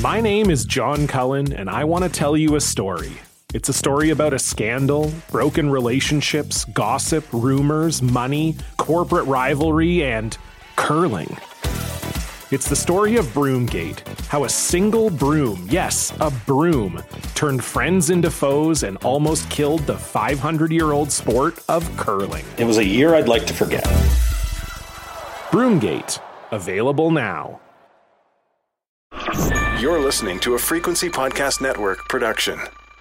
My name is John Cullen, and I want to tell you a story. It's a story about a scandal, broken relationships, gossip, rumors, money, corporate rivalry, and curling. It's the story of Broomgate, how a single broom, yes, a broom, turned friends into foes and almost killed the 500-year-old sport of curling. It was a year I'd like to forget. Broomgate, available now. You're listening to a Frequency Podcast Network production.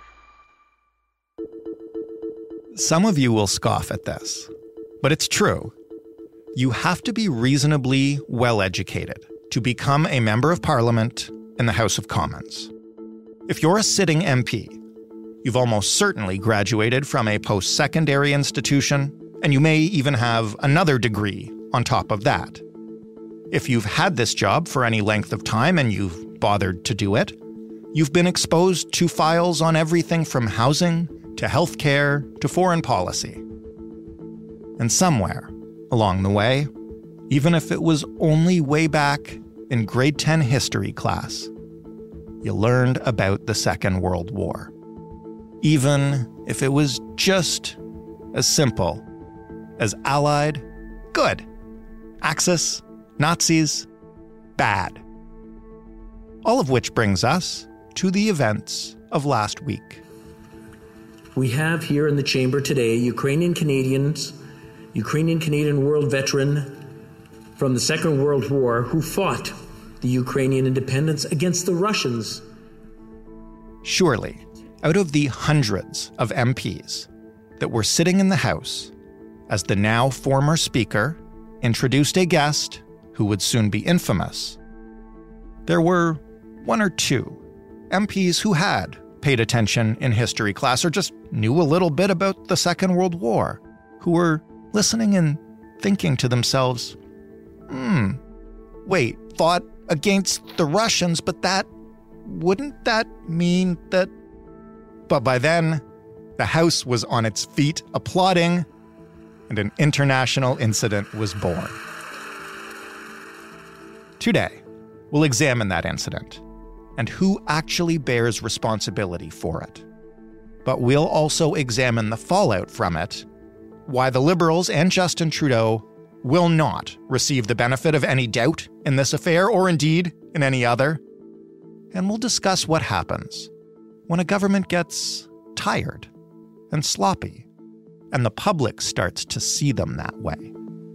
Some of you will scoff at this, but it's true. You have to be reasonably well-educated to become a member of Parliament in the House of Commons. If you're a sitting MP, you've almost certainly graduated from a post-secondary institution, and you may even have another degree on top of that. If you've had this job for any length of time and you've bothered to do it, you've been exposed to files on everything from housing to healthcare to foreign policy. And somewhere along the way, even if it was only way back in grade 10 history class, you learned about the Second World War. Even if it was just as simple as Allied, good. Axis, Nazis, bad. All of which brings us to the events of last week. We have here in the chamber today Ukrainian-Canadian world veteran from the Second World War who fought the Ukrainian independence against the Russians. Surely, out of the hundreds of MPs that were sitting in the House as the now former Speaker introduced a guest who would soon be infamous, there were one or two MPs who had paid attention in history class or just knew a little bit about the Second World War, who were listening and thinking to themselves, wait, fought against the Russians, but wouldn't that mean that... But by then, the House was on its feet applauding, and an international incident was born. Today, we'll examine that incident and who actually bears responsibility for it. But we'll also examine the fallout from it, why the Liberals and Justin Trudeau will not receive the benefit of any doubt in this affair, or indeed in any other. And we'll discuss what happens when a government gets tired and sloppy, and the public starts to see them that way.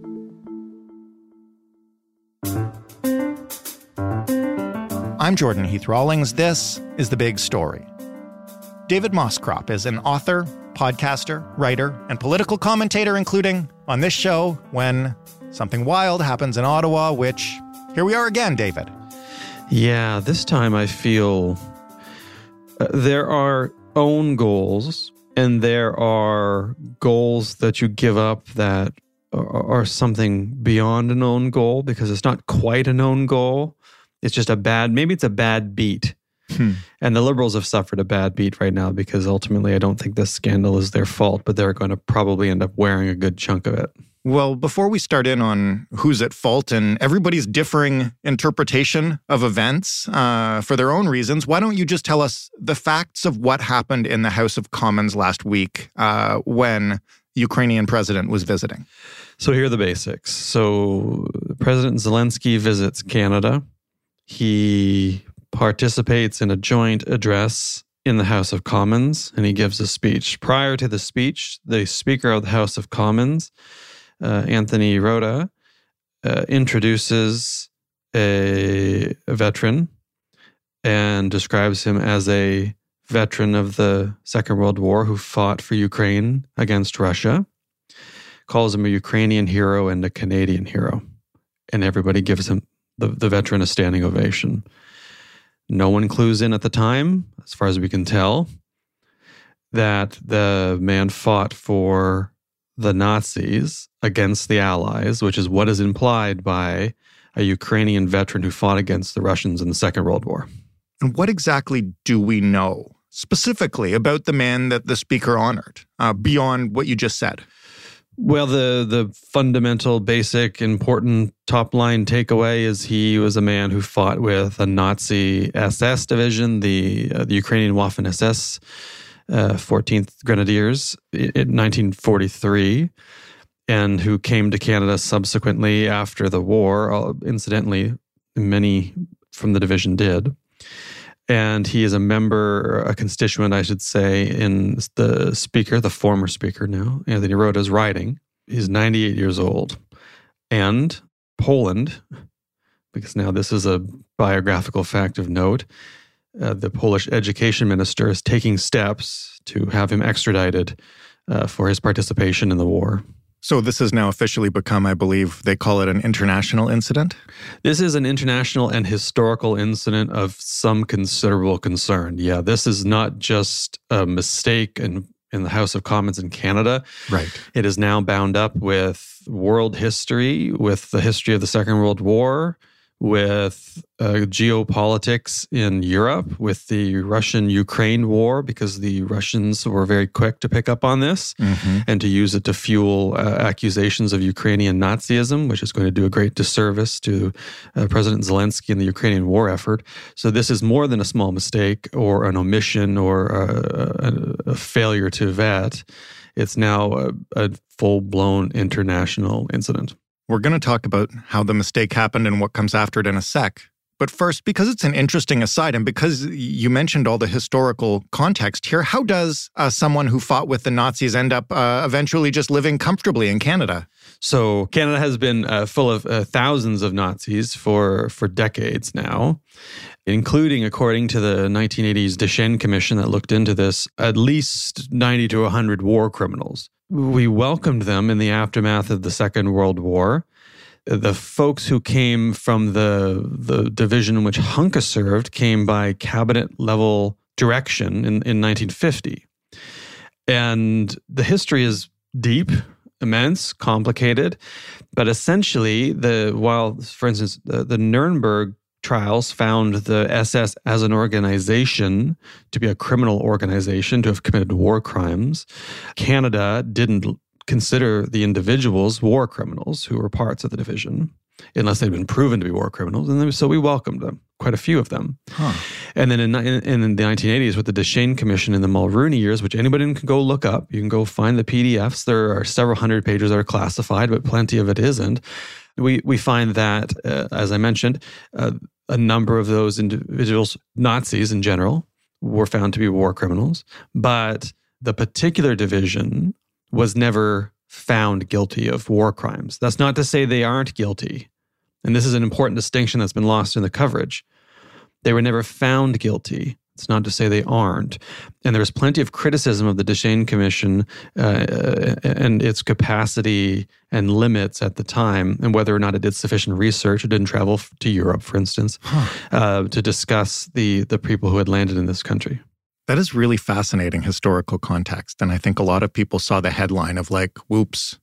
I'm Jordan Heath Rawlings. This is The Big Story. David Moscrop is an author, podcaster, writer, and political commentator, including on this show when something wild happens in Ottawa, which, here we are again, David. Yeah, this time I feel there are own goals and there are goals that you give up that are something beyond an own goal because it's not quite an own goal. It's just maybe it's a bad beat. And the Liberals have suffered a bad beat right now because ultimately I don't think this scandal is their fault, but they're going to probably end up wearing a good chunk of it. Well, before we start in on who's at fault and everybody's differing interpretation of events for their own reasons, why don't you just tell us the facts of what happened in the House of Commons last week when the Ukrainian president was visiting? So here are the basics. So President Zelensky visits Canada. He participates in a joint address in the House of Commons, and he gives a speech. Prior to the speech, the Speaker of the House of Commons, Anthony Rota, introduces a veteran and describes him as a veteran of the Second World War who fought for Ukraine against Russia, calls him a Ukrainian hero and a Canadian hero, and everybody gives him the veteran a standing ovation. No one clues in at the time, as far as we can tell, that the man fought for the Nazis against the Allies, which is what is implied by a Ukrainian veteran who fought against the Russians in the Second World War. And what exactly do we know specifically about the man that the Speaker honored, beyond what you just said? Well, the fundamental, basic, important top-line takeaway is he was a man who fought with a Nazi SS division, the Ukrainian Waffen-SS 14th Grenadiers in 1943, and who came to Canada subsequently after the war. Incidentally, many from the division did. And he is a constituent, I should say, in the former speaker now, Anthony Rota's riding. He's 98 years old. And Poland, because now this is a biographical fact of note, the Polish education minister is taking steps to have him extradited for his participation in the war. So this has now officially become, I believe, they call it an international incident? This is an international and historical incident of some considerable concern. Yeah, this is not just a mistake in the House of Commons in Canada. Right. It is now bound up with world history, with the history of the Second World War, with geopolitics in Europe, with the Russian-Ukraine war, because the Russians were very quick to pick up on this and to use it to fuel accusations of Ukrainian Nazism, which is going to do a great disservice to President Zelensky and the Ukrainian war effort. So this is more than a small mistake or an omission or a failure to vet. It's now a full-blown international incident. We're going to talk about how the mistake happened and what comes after it in a sec. But first, because it's an interesting aside and because you mentioned all the historical context here, how does someone who fought with the Nazis end up eventually just living comfortably in Canada? So Canada has been full of thousands of Nazis for decades now, including, according to the 1980s Deschênes Commission that looked into this, at least 90 to 100 war criminals. We welcomed them in the aftermath of the Second World War. The folks who came from the division in which Hunka served came by cabinet-level direction in 1950. And the history is deep, immense, complicated, but essentially, for instance, the Nuremberg trials found the SS as an organization to be a criminal organization, to have committed war crimes. Canada didn't consider the individuals war criminals who were parts of the division, unless they'd been proven to be war criminals. And so we welcomed them, quite a few of them. Huh. And then in the 1980s, with the Deschênes Commission in the Mulroney years, which anybody can go look up, you can go find the PDFs. There are several hundred pages that are classified, but plenty of it isn't. We find that, as I mentioned, a number of those individuals, Nazis in general, were found to be war criminals, but the particular division was never found guilty of war crimes. That's not to say they aren't guilty. And this is an important distinction that's been lost in the coverage. They were never found guilty. It's not to say they aren't. And there was plenty of criticism of the Deschênes Commission and its capacity and limits at the time, and whether or not it did sufficient research. It didn't travel to Europe, for instance, to discuss the people who had landed in this country. That is really fascinating historical context. And I think a lot of people saw the headline of like, whoops,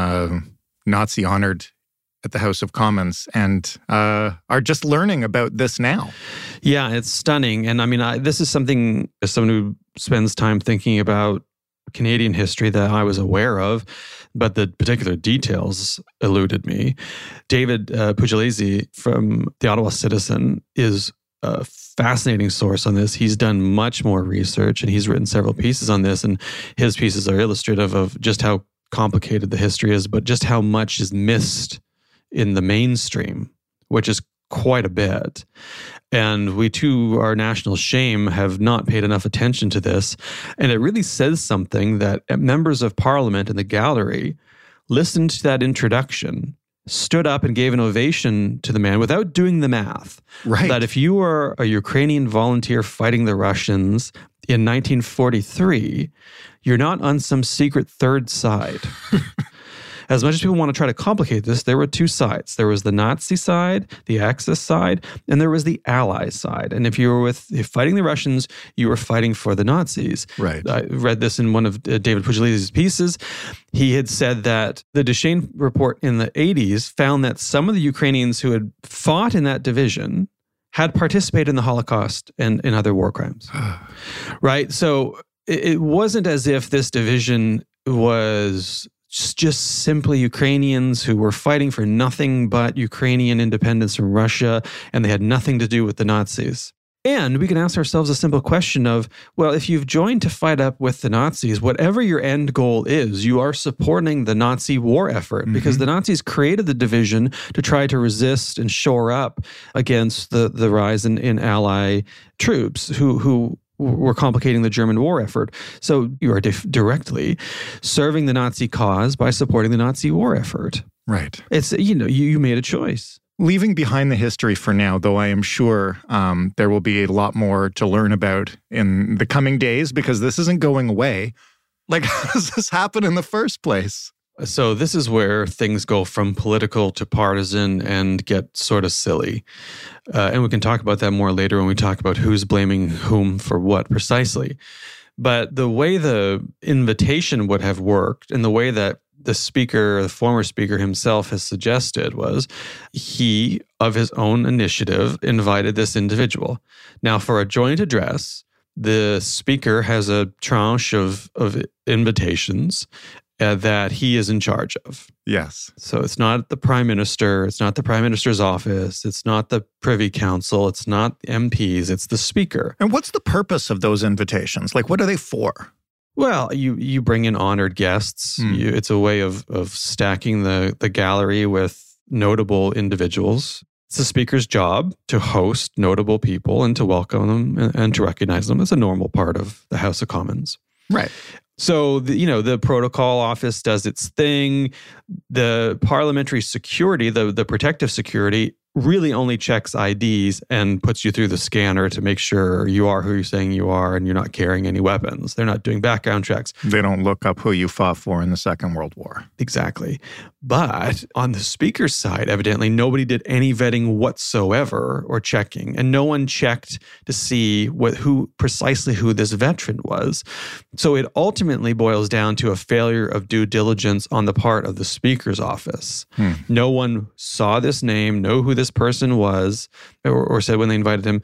Nazi honored at the House of Commons and are just learning about this now. Yeah, it's stunning. And I mean, this is something, as someone who spends time thinking about Canadian history, that I was aware of, but the particular details eluded me. David Pugliese from the Ottawa Citizen is a fascinating source on this. He's done much more research and he's written several pieces on this, and his pieces are illustrative of just how complicated the history is, but just how much is missed in the mainstream, which is quite a bit. And we, to our national shame, have not paid enough attention to this. And it really says something that members of Parliament in the gallery listened to that introduction, stood up and gave an ovation to the man without doing the math. Right. That if you are a Ukrainian volunteer fighting the Russians in 1943, you're not on some secret third side. As much as people want to try to complicate this, there were two sides. There was the Nazi side, the Axis side, and there was the Allies side. And if you were fighting the Russians, you were fighting for the Nazis. Right. I read this in one of David Pugliese's pieces. He had said that the Deschênes report in the 80s found that some of the Ukrainians who had fought in that division had participated in the Holocaust and in other war crimes. Right? So it wasn't as if this division was just simply Ukrainians who were fighting for nothing but Ukrainian independence from Russia, and they had nothing to do with the Nazis. And we can ask ourselves a simple question of, well, if you've joined to fight up with the Nazis, whatever your end goal is, you are supporting the Nazi war effort, because the Nazis created the division to try to resist and shore up against the rise in Ally troops who were complicating the German war effort. So you are directly serving the Nazi cause by supporting the Nazi war effort. Right. It's, you made a choice. Leaving behind the history for now, though I am sure there will be a lot more to learn about in the coming days, because this isn't going away. Like, how does this happen in the first place? So this is where things go from political to partisan and get sort of silly. And we can talk about that more later when we talk about who's blaming whom for what precisely. But the way the invitation would have worked, and the way that the former speaker himself has suggested, was he, of his own initiative, invited this individual. Now, for a joint address, the speaker has a tranche of invitations that he is in charge of. Yes. So it's not the prime minister, it's not the prime minister's office, it's not the privy council, it's not MPs, it's the speaker. And what's the purpose of those invitations? Like, what are they for? Well, you bring in honored guests. It's a way of stacking the gallery with notable individuals. It's the speaker's job to host notable people and to welcome them and to recognize them. It's a normal part of the House of Commons. Right. So, the protocol office does its thing. The parliamentary security, the protective security, really only checks IDs and puts you through the scanner to make sure you are who you're saying you are and you're not carrying any weapons. They're not doing background checks. They don't look up who you fought for in the Second World War. Exactly. But on the speaker's side, evidently, nobody did any vetting whatsoever or checking. And no one checked to see precisely who this veteran was. So it ultimately boils down to a failure of due diligence on the part of the speaker's office. No one saw this name, know who this person was, or said when they invited him,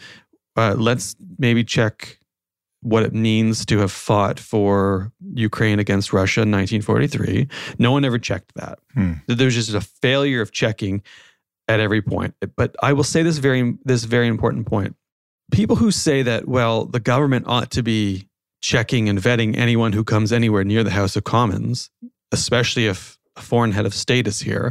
let's maybe check what it means to have fought for Ukraine against Russia in 1943. No one ever checked that. There's just a failure of checking at every point. But I will say this very important point. People who say that, well, the government ought to be checking and vetting anyone who comes anywhere near the House of Commons, especially if a foreign head of state is here,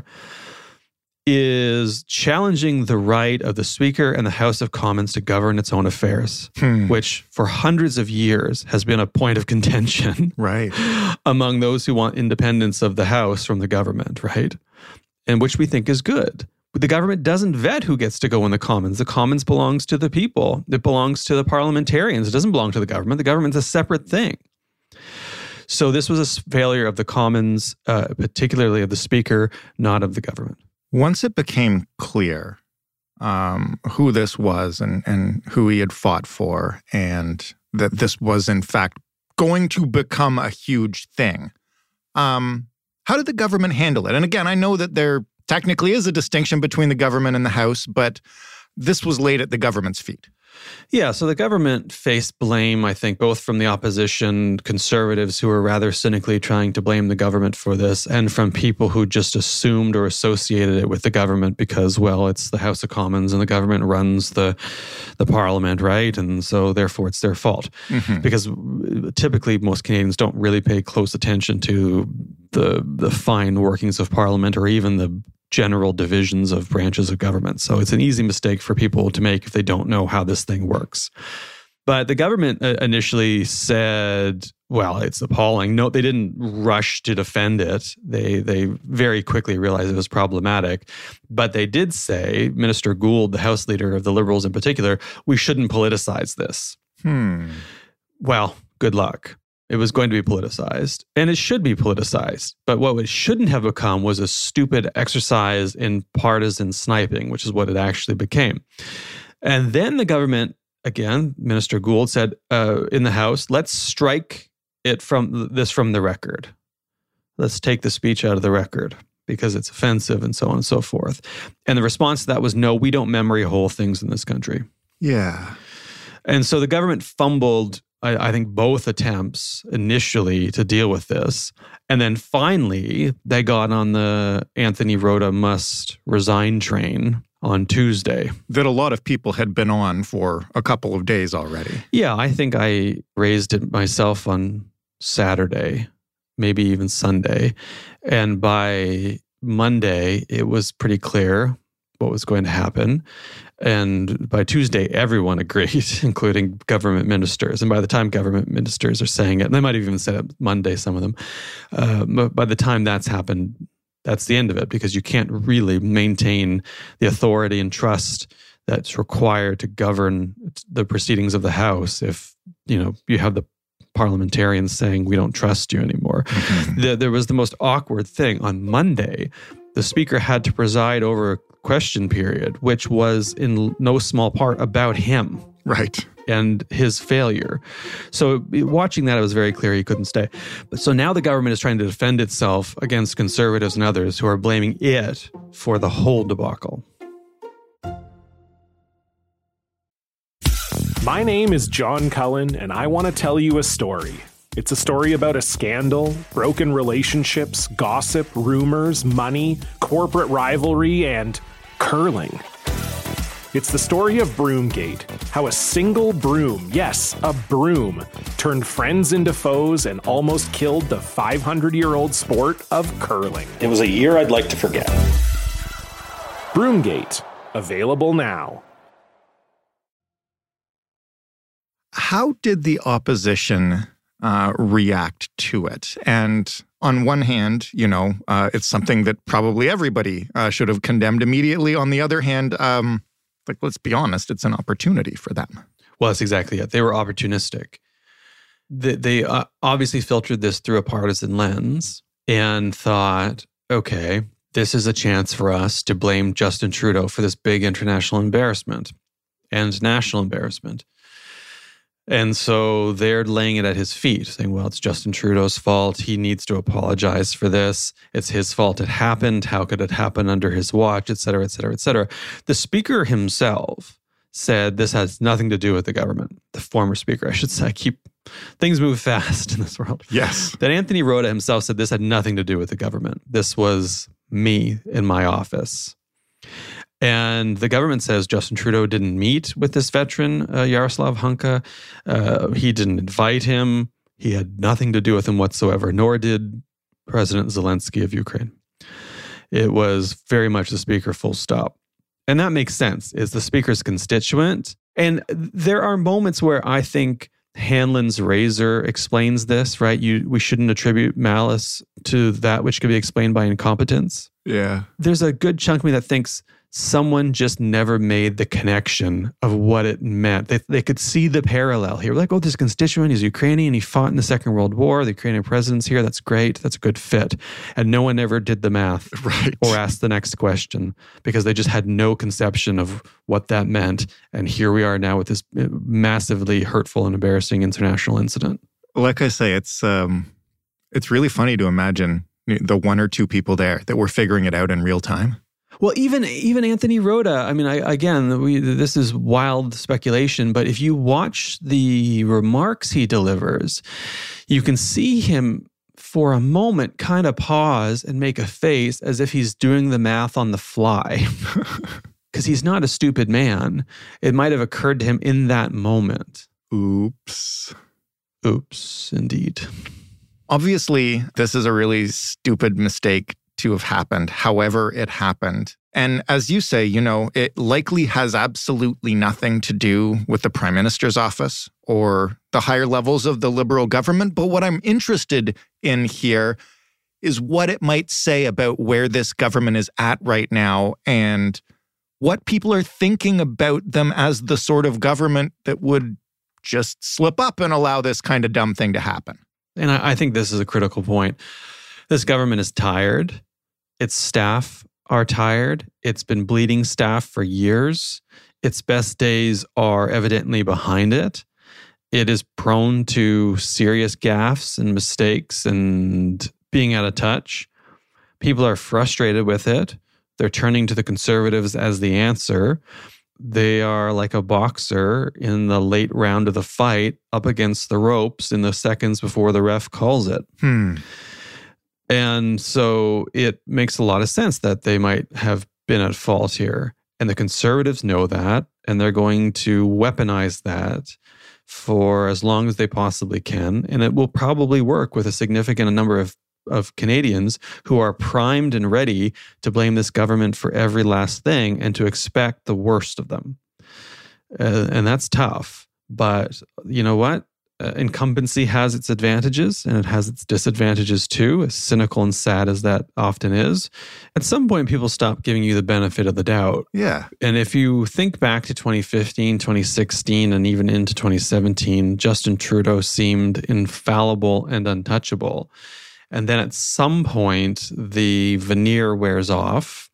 is challenging the right of the Speaker and the House of Commons to govern its own affairs, which for hundreds of years has been a point of contention among those who want independence of the House from the government, right? And which we think is good. But the government doesn't vet who gets to go in the Commons. The Commons belongs to the people. It belongs to the parliamentarians. It doesn't belong to the government. The government's a separate thing. So this was a failure of the Commons, particularly of the Speaker, not of the government. Once it became clear who this was and who he had fought for, and that this was, in fact, going to become a huge thing, how did the government handle it? And again, I know that there technically is a distinction between the government and the House, but this was laid at the government's feet. Yeah, so the government faced blame, I think, both from the opposition, conservatives who were rather cynically trying to blame the government for this, and from people who just assumed or associated it with the government because, well, it's the House of Commons and the government runs the parliament, right? And so therefore it's their fault. Because typically most Canadians don't really pay close attention to the fine workings of parliament or even the general divisions of branches of government. So it's an easy mistake for people to make if they don't know how this thing works. But the government initially said, well, it's appalling. No, they didn't rush to defend it. They very quickly realized it was problematic. But they did say, Minister Gould, the House leader of the Liberals in particular, we shouldn't politicize this. Well, good luck. It was going to be politicized, and it should be politicized. But what it shouldn't have become was a stupid exercise in partisan sniping, which is what it actually became. And then the government, again, Minister Gould said in the House, let's strike it from the record. Let's take the speech out of the record because it's offensive and so on and so forth. And the response to that was, no, we don't memory hold things in this country. Yeah. And so the government fumbled I think both attempts initially to deal with this. And then finally, they got on the Anthony Rota must resign train on Tuesday. That a lot of people had been on for a couple of days already. Yeah, I think I raised it myself on Saturday, maybe even Sunday. And by Monday, it was pretty clear what was going to happen. And by Tuesday, everyone agreed, including government ministers. And by the time government ministers are saying it, and they might have even said it Monday, some of them, but by the time that's happened, that's the end of it, because you can't really maintain the authority and trust that's required to govern the proceedings of the House if, you have the parliamentarians saying, we don't trust you anymore. Mm-hmm. There was the most awkward thing. On Monday, the speaker had to preside over a question period, which was in no small part about him. Right. And his failure. So watching that, it was very clear he couldn't stay. But so now the government is trying to defend itself against conservatives and others who are blaming it for the whole debacle. My name is John Cullen, and I want to tell you a story. It's a story about a scandal, broken relationships, gossip, rumors, money, corporate rivalry, and curling. It's the story of Broomgate, how a single broom, yes, a broom, turned friends into foes and almost killed the 500-year-old sport of curling. It was a year I'd like to forget. Broomgate, available now. How did the opposition react to it? And on one hand, it's something that probably everybody should have condemned immediately. On the other hand, let's be honest, it's an opportunity for them. Well, that's exactly it. They were opportunistic. They obviously filtered this through a partisan lens and thought, okay, this is a chance for us to blame Justin Trudeau for this big international embarrassment and national embarrassment. And so they're laying it at his feet, saying, well, it's Justin Trudeau's fault. He needs to apologize for this. It's his fault it happened. How could it happen under his watch, et cetera, et cetera, et cetera. The speaker himself said this has nothing to do with the government. The former speaker, I should say. Things move fast in this world. Yes. That Anthony Rota himself said this had nothing to do with the government. This was me in my office. And the government says Justin Trudeau didn't meet with this veteran, Yaroslav Hunka. He didn't invite him. He had nothing to do with him whatsoever, nor did President Zelensky of Ukraine. It was very much the speaker, full stop. And that makes sense. It's the speaker's constituent. And there are moments where I think Hanlon's razor explains this, right? We shouldn't attribute malice to that which could be explained by incompetence. Yeah. There's a good chunk of me that thinks someone just never made the connection of what it meant. They could see the parallel here. Like, oh, this constituent, he's Ukrainian, he fought in the Second World War, the Ukrainian president's here, that's great, that's a good fit. And no one ever did the math or asked the next question because they just had no conception of what that meant. And here we are now with this massively hurtful and embarrassing international incident. Like I say, it's really funny to imagine the one or two people there that were figuring it out in real time. Well, even Anthony Rota, I mean, this is wild speculation, but if you watch the remarks he delivers, you can see him for a moment kind of pause and make a face as if he's doing the math on the fly. Because he's not a stupid man. It might have occurred to him in that moment. Oops, indeed. Obviously, this is a really stupid mistake to have happened, however it happened. And as you say, it likely has absolutely nothing to do with the Prime Minister's office or the higher levels of the Liberal government. But what I'm interested in here is what it might say about where this government is at right now and what people are thinking about them as the sort of government that would just slip up and allow this kind of dumb thing to happen. And I think this is a critical point. This government is tired. Its staff are tired. It's been bleeding staff for years. Its best days are evidently behind it. It is prone to serious gaffes and mistakes and being out of touch. People are frustrated with it. They're turning to the Conservatives as the answer. They are like a boxer in the late round of the fight up against the ropes in the seconds before the ref calls it. And so it makes a lot of sense that they might have been at fault here. And the Conservatives know that, and they're going to weaponize that for as long as they possibly can. And it will probably work with a significant number of Canadians who are primed and ready to blame this government for every last thing and to expect the worst of them. And that's tough. But you know what? Incumbency has its advantages and it has its disadvantages too, as cynical and sad as that often is. At some point, people stop giving you the benefit of the doubt. Yeah. And if you think back to 2015, 2016, and even into 2017, Justin Trudeau seemed infallible and untouchable. And then at some point, the veneer wears off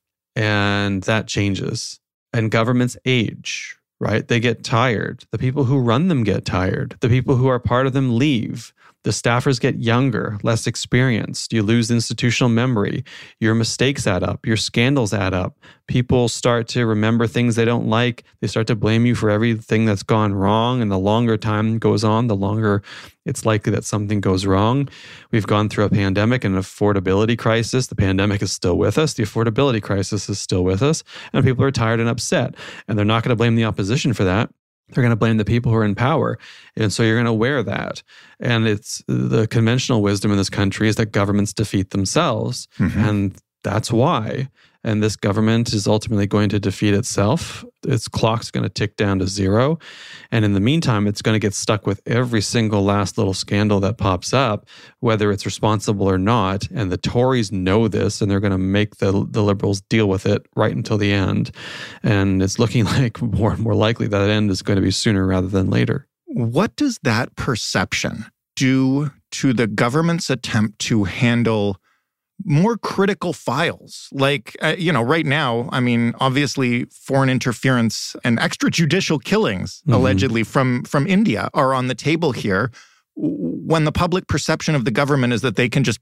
and that changes. And governments age, right? They get tired. The people who run them get tired. The people who are part of them leave. The staffers get younger, less experienced. You lose institutional memory. Your mistakes add up. Your scandals add up. People start to remember things they don't like. They start to blame you for everything that's gone wrong. And the longer time goes on, the longer it's likely that something goes wrong. We've gone through a pandemic and an affordability crisis. The pandemic is still with us. The affordability crisis is still with us. And people are tired and upset. And they're not going to blame the opposition for that. They're going to blame the people who are in power. And so you're going to wear that. And it's the conventional wisdom in this country is that governments defeat themselves. And that's why. And this government is ultimately going to defeat itself. Its clock's going to tick down to zero. And in the meantime, it's going to get stuck with every single last little scandal that pops up, whether it's responsible or not. And the Tories know this, and they're going to make the Liberals deal with it right until the end. And it's looking like more and more likely that end is going to be sooner rather than later. What does that perception do to the government's attempt to handle more critical files? Like, right now, I mean, obviously foreign interference and extrajudicial killings, allegedly from India, are on the table here. When the public perception of the government is that they can just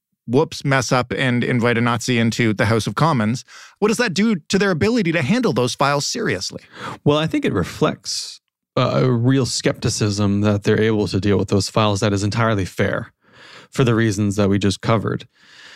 mess up and invite a Nazi into the House of Commons, what does that do to their ability to handle those files seriously? Well, I think it reflects a real skepticism that they're able to deal with those files that is entirely fair for the reasons that we just covered.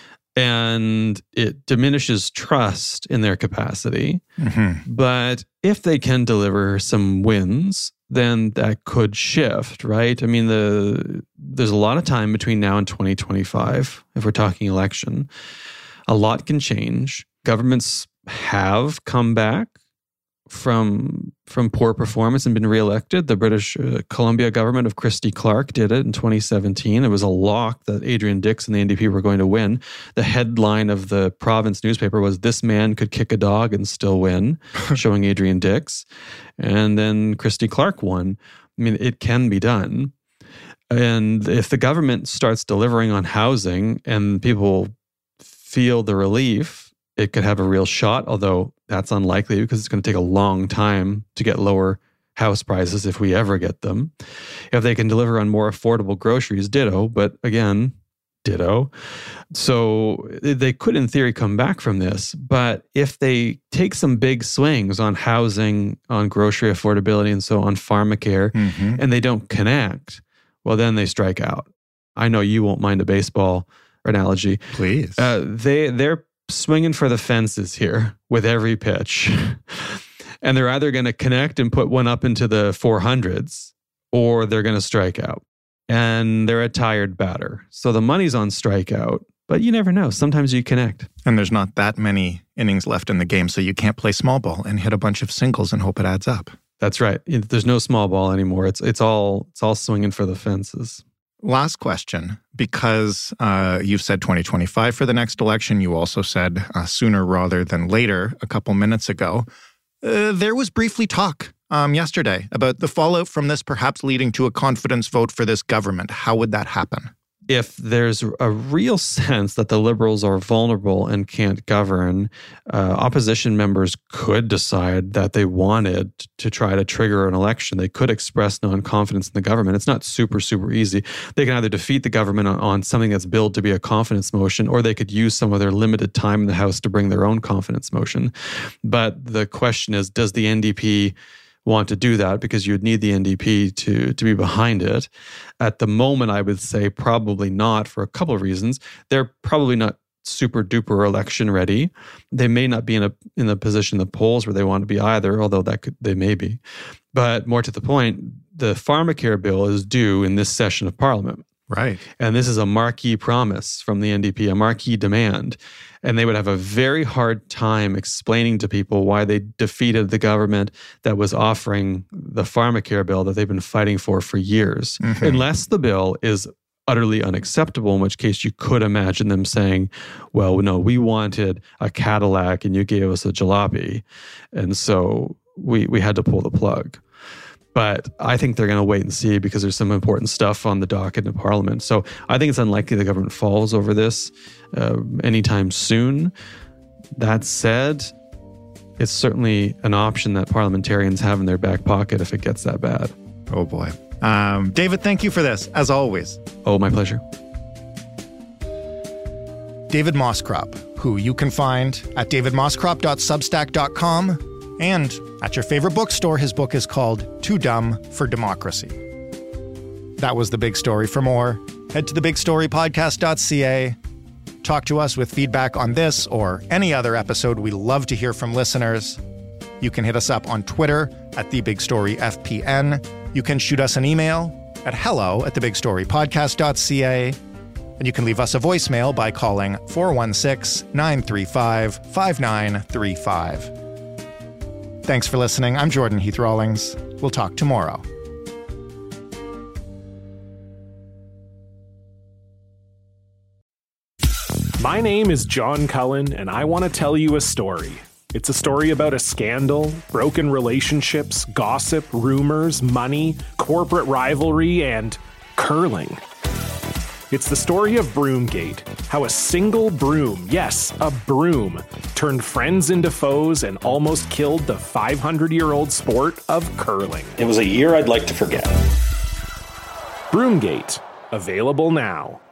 And it diminishes trust in their capacity. But if they can deliver some wins, then that could shift, right? I mean, there's a lot of time between now and 2025, if we're talking election. A lot can change. Governments have come back from poor performance and been reelected. The British Columbia government of Christy Clark did it in 2017. It was a lock that Adrian Dix and the NDP were going to win. The headline of the province newspaper was, "This man could kick a dog and still win," showing Adrian Dix. And then Christy Clark won. I mean, it can be done. And if the government starts delivering on housing and people feel the relief, it could have a real shot, although that's unlikely because it's going to take a long time to get lower house prices if we ever get them. If they can deliver on more affordable groceries, ditto, but again, ditto. So they could, in theory, come back from this. But if they take some big swings on housing, on grocery affordability, and so on pharmacare, and they don't connect, well, then they strike out. I know you won't mind a baseball analogy. Please. They're swinging for the fences here with every pitch. And they're either going to connect and put one up into the 400s, or they're going to strike out. And they're a tired batter. So the money's on strikeout, but you never know. Sometimes you connect. And there's not that many innings left in the game, so you can't play small ball and hit a bunch of singles and hope it adds up. That's right. There's no small ball anymore. It's all swinging for the fences. Last question, because you've said 2025 for the next election. You also said sooner rather than later a couple minutes ago. There was briefly talk yesterday about the fallout from this perhaps leading to a confidence vote for this government. How would that happen? if there's a real sense that the Liberals are vulnerable and can't govern, opposition members could decide that they wanted to try to trigger an election. They could express non-confidence in the government. It's not super, super easy. They can either defeat the government on something that's billed to be a confidence motion, or they could use some of their limited time in the House to bring their own confidence motion. But the question is, does the NDP want to do that? Because you'd need the NDP to be behind it. At the moment, I would say probably not, for a couple of reasons. They're probably not super duper election ready. They may not be in the position in the polls where they want to be either, although they may be. But more to the point, the pharmacare bill is due in this session of Parliament. Right. And this is a marquee promise from the NDP, a marquee demand. And they would have a very hard time explaining to people why they defeated the government that was offering the pharmacare bill that they've been fighting for years. Mm-hmm. Unless the bill is utterly unacceptable, in which case you could imagine them saying, well, no, we wanted a Cadillac and you gave us a jalopy. And so we had to pull the plug. But I think they're going to wait and see because there's some important stuff on the docket in Parliament. So I think it's unlikely the government falls over this anytime soon. That said, it's certainly an option that parliamentarians have in their back pocket if it gets that bad. Oh, boy. David, thank you for this, as always. Oh, my pleasure. David Moscrop, who you can find at davidmoscrop.substack.com and at your favorite bookstore. His book is called Too Dumb for Democracy. That was The Big Story. For more, head to thebigstorypodcast.ca. Talk to us with feedback on this or any other episode. We love to hear from listeners. You can hit us up on Twitter at TheBigStoryFPN. You can shoot us an email at hello@thebigstorypodcast.ca. And you can leave us a voicemail by calling 416-935-5935. Thanks for listening. I'm Jordan Heath Rawlings. We'll talk tomorrow. My name is John Cullen, and I want to tell you a story. It's a story about a scandal, broken relationships, gossip, rumors, money, corporate rivalry, and curling. It's the story of Broomgate, how a single broom, yes, a broom, turned friends into foes and almost killed the 500-year-old sport of curling. It was a year I'd like to forget. Broomgate, available now.